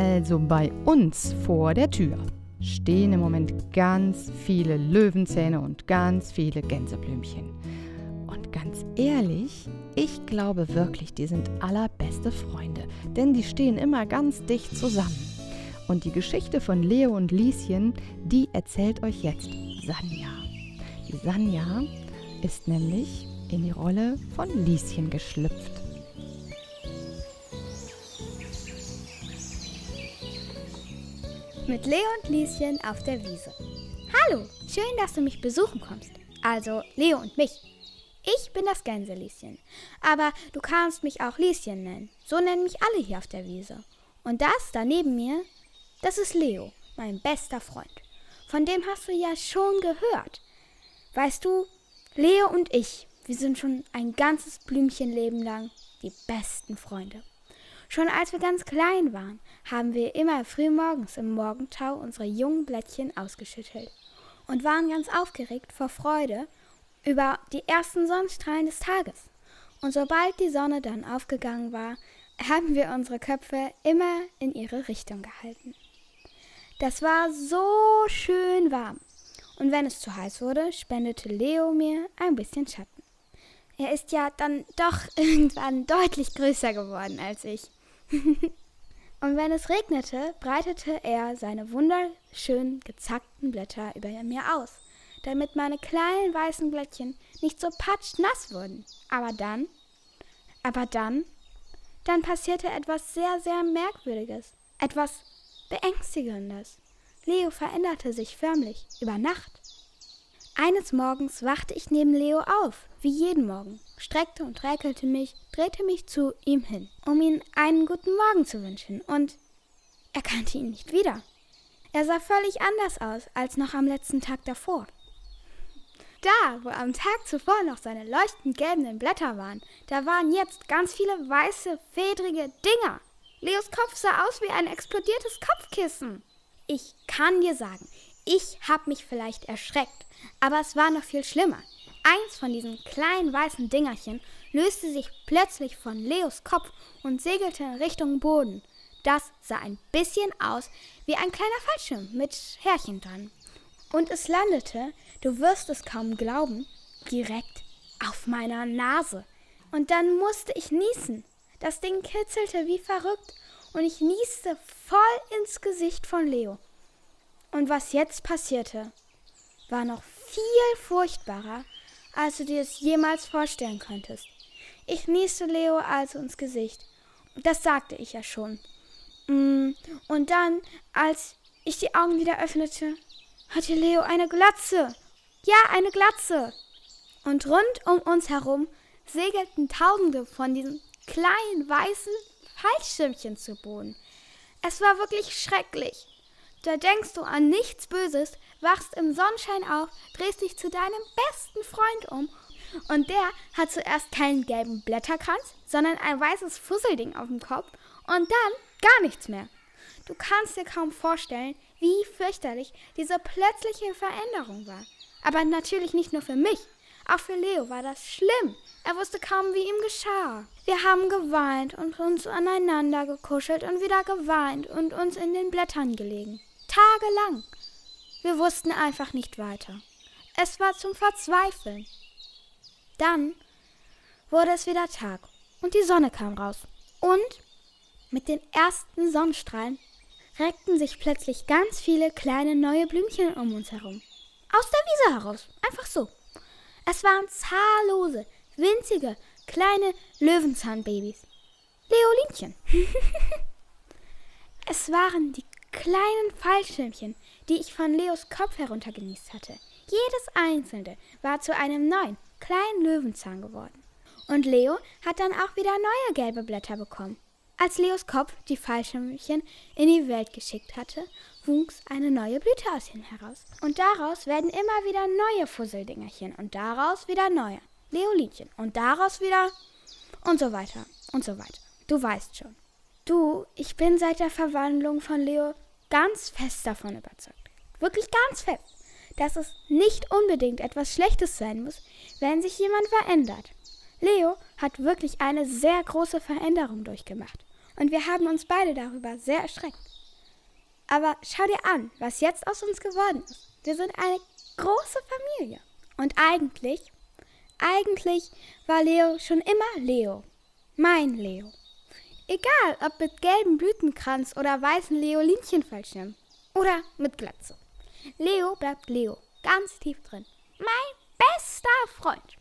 Also bei uns vor der Tür stehen im Moment ganz viele Löwenzähne und ganz viele Gänseblümchen. Und ganz ehrlich, ich glaube wirklich, die sind allerbeste Freunde, denn die stehen immer ganz dicht zusammen. Und die Geschichte von Leo und Lieschen, die erzählt euch jetzt Sanja. Die Sanja ist nämlich in die Rolle von Lieschen geschlüpft. Mit Leo und Lieschen auf der Wiese. Hallo, schön, dass du mich besuchen kommst. Also Leo und mich. Ich bin das Gänselieschen, aber du kannst mich auch Lieschen nennen. So nennen mich alle hier auf der Wiese. Und das da neben mir, das ist Leo, mein bester Freund. Von dem hast du ja schon gehört. Weißt du, Leo und ich, wir sind schon ein ganzes Blümchenleben lang die besten Freunde. Schon als wir ganz klein waren, haben wir immer frühmorgens im Morgentau unsere jungen Blättchen ausgeschüttelt und waren ganz aufgeregt vor Freude über die ersten Sonnenstrahlen des Tages. Und sobald die Sonne dann aufgegangen war, haben wir unsere Köpfe immer in ihre Richtung gehalten. Das war so schön warm. Und wenn es zu heiß wurde, spendete Leo mir ein bisschen Schatten. Er ist ja dann doch irgendwann deutlich größer geworden als ich. Und wenn es regnete, breitete er seine wunderschön gezackten Blätter über mir aus, damit meine kleinen weißen Blättchen nicht so patschnass wurden. Aber dann passierte etwas sehr, sehr Merkwürdiges, etwas Beängstigendes. Leo veränderte sich förmlich über Nacht. Eines Morgens wachte ich neben Leo auf, wie jeden Morgen, streckte und räkelte mich, drehte mich zu ihm hin, um ihm einen guten Morgen zu wünschen, und er kannte ihn nicht wieder. Er sah völlig anders aus als noch am letzten Tag davor. Da, wo am Tag zuvor noch seine leuchtend gelben Blätter waren, da waren jetzt ganz viele weiße, fedrige Dinger. Leos Kopf sah aus wie ein explodiertes Kopfkissen. Ich kann dir sagen, ich habe mich vielleicht erschreckt, aber es war noch viel schlimmer. Eins von diesen kleinen weißen Dingerchen löste sich plötzlich von Leos Kopf und segelte in Richtung Boden. Das sah ein bisschen aus wie ein kleiner Fallschirm mit Härchen dran. Und es landete, du wirst es kaum glauben, direkt auf meiner Nase. Und dann musste ich niesen. Das Ding kitzelte wie verrückt und ich nieste voll ins Gesicht von Leo. Und was jetzt passierte, war noch viel furchtbarer, als du dir es jemals vorstellen könntest. Ich nieste Leo also ins Gesicht. Das sagte ich ja schon. Und dann, als ich die Augen wieder öffnete, hatte Leo eine Glatze. Ja, eine Glatze. Und rund um uns herum segelten Tausende von diesen kleinen weißen Fallschirmchen zu Boden. Es war wirklich schrecklich. Da denkst du an nichts Böses, wachst im Sonnenschein auf, drehst dich zu deinem besten Freund um und der hat zuerst keinen gelben Blätterkranz, sondern ein weißes Fusselding auf dem Kopf und dann gar nichts mehr. Du kannst dir kaum vorstellen, wie fürchterlich diese plötzliche Veränderung war. Aber natürlich nicht nur für mich, auch für Leo war das schlimm. Er wusste kaum, wie ihm geschah. Wir haben geweint und uns aneinander gekuschelt und wieder geweint und uns in den Blättern gelegen. Tagelang. Wir wussten einfach nicht weiter. Es war zum Verzweifeln. Dann wurde es wieder Tag und die Sonne kam raus. Und mit den ersten Sonnenstrahlen reckten sich plötzlich ganz viele kleine neue Blümchen um uns herum. Aus der Wiese heraus. Einfach so. Es waren zahllose, winzige, kleine Löwenzahnbabys. Leolinchen. Es waren die kleinen Fallschirmchen, die ich von Leos Kopf heruntergenießt hatte. Jedes einzelne war zu einem neuen, kleinen Löwenzahn geworden. Und Leo hat dann auch wieder neue gelbe Blätter bekommen. Als Leos Kopf die Fallschirmchen in die Welt geschickt hatte, wuchs eine neue Blüte aus ihm heraus. Und daraus werden immer wieder neue Fusseldingerchen und daraus wieder neue Leolinchen und daraus wieder und so weiter und so weiter. Du weißt schon. Ich bin seit der Verwandlung von Leo ganz fest davon überzeugt. Wirklich ganz fest, dass es nicht unbedingt etwas Schlechtes sein muss, wenn sich jemand verändert. Leo hat wirklich eine sehr große Veränderung durchgemacht und wir haben uns beide darüber sehr erschreckt. Aber schau dir an, was jetzt aus uns geworden ist. Wir sind eine große Familie. Und eigentlich war Leo schon immer Leo. Mein Leo. Egal, ob mit gelbem Blütenkranz oder weißen Leolinchenfallschirm. Oder mit Glatze. Leo bleibt Leo, ganz tief drin. Mein bester Freund.